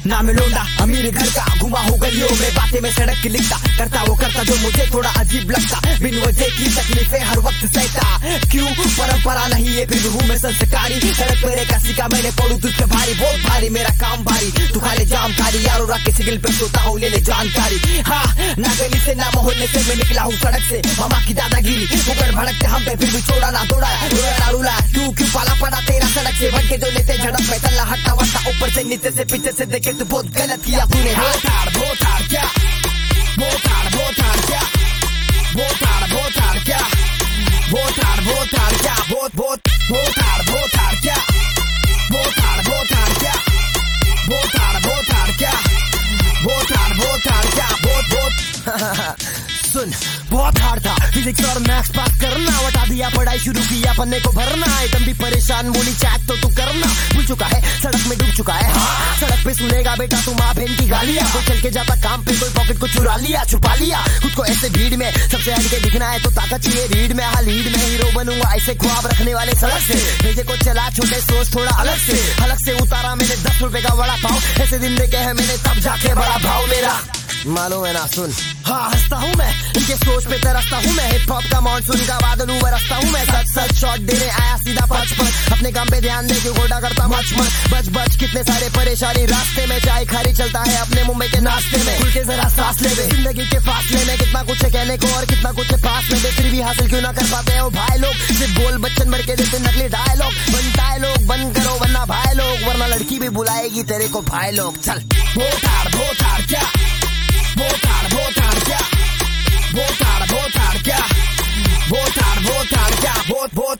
नाम लोंडा अमीर घर का, घुमा हो गलियों में, बातें में सड़क की लिखता, करता वो करता जो मुझे थोड़ा अजीब लगता, बिन वजह की तकलीफें हर वक्त सहता, क्यों परंपरा नहीं ये फिर हूँ मैं संस्कारी, सड़क पे रेखा सीखा मैंने, पड़ू तुझ पे भारी, बहुत भारी मेरा काम भारी, तू खा ले जाम खाली, यारों रात के सिग्नल पे सोता हूँ, ले ले जानकारी। हाँ ना गली से ना मोहल्ले से मैं निकला हूँ सड़क से, मामा की दादागिरी उगड़ भड़कते हम पे, फिर भी छोड़ा ना दौड़ा, रोया ना रुला, तू क्यों पाला पड़ा तेरा सड़क से, बढ़ के जो लेते झड़प में तल्ला हट्टा वट्टा, ऊपर से नीचे से पीछे से देखे तो बहुत गलत किया तूने। बोताड़ बोताड़ क्या, बोताड़ बोताड़ क्या, बोताड़ बोताड़ क्या, बोताड़ बोताड़ क्या, बोत बोत बोताड़ बोताड़ क्या, बोताड़ बोताड़ क्या, बोताड़ बोताड़ क्या, बोताड़ बोताड़ क्या, बोत बोत। सुन बहुत हार्ड था फिजिक्स और मैथ्स पास करना, बता दिया पढ़ाई शुरू किया पन्ने को भरना, आइटम भी परेशान, बोली चैट तो तू करना, भूल चुका है सड़क में डूब चुका है। हाँ सड़क पे सुनेगा बेटा तू माँ बहन की गालियां, कोई चल के जाता काम पे, कोई पॉकेट को चुरा लिया, छुपा लिया खुद को ऐसे भीड़ में, सबसे हट के दिखना है तो ताकत चाहिए रीड में, हाँ लीड में हीरो बनूंगा ऐसे ख्वाब रखने वाले सड़क से, भेजे को चला छोटे सोच थोड़ा अलग से उतारा मैंने 10 रुपए का बड़ा पाव, ऐसे दिन देखे है मैंने तब जाके बड़ा भाव मेरा मालूम है ना। सुन हाँ हंसता हूँ मैं, इनके सोच पे तरसता हूँ मैं, हिप हॉप का मानसून का बादल बरसता हूँ मैं, सच सच शॉट देने आया सीधा पच पच, अपने काम पे ध्यान दे क्यों गोडा करता मच मच, बच बच कितने सारे परेशानी रास्ते में, चाय खारी चलता है अपने मुंबई के नाश्ते में, खुल के जरा सांस ले दे जिंदगी के फासले में, कितना कुछ है कहने को और कितना कुछ है पास में, फिर भी हासिल क्यों ना कर पाते हो भाई लोग, सिर्फ बोल बच्चन भर के देते नकली डायलॉग, बनता है लोग बंद करो वरना भाई लोग, वरना लड़की भी बुलाएगी तेरे को भाई लोग। चल बोताड़ बोताड़ क्या, बोताड़ बोताड़ क्या, बोताड़ बोताड़ क्या, बोताड़ बोताड़ क्या, बोत बोत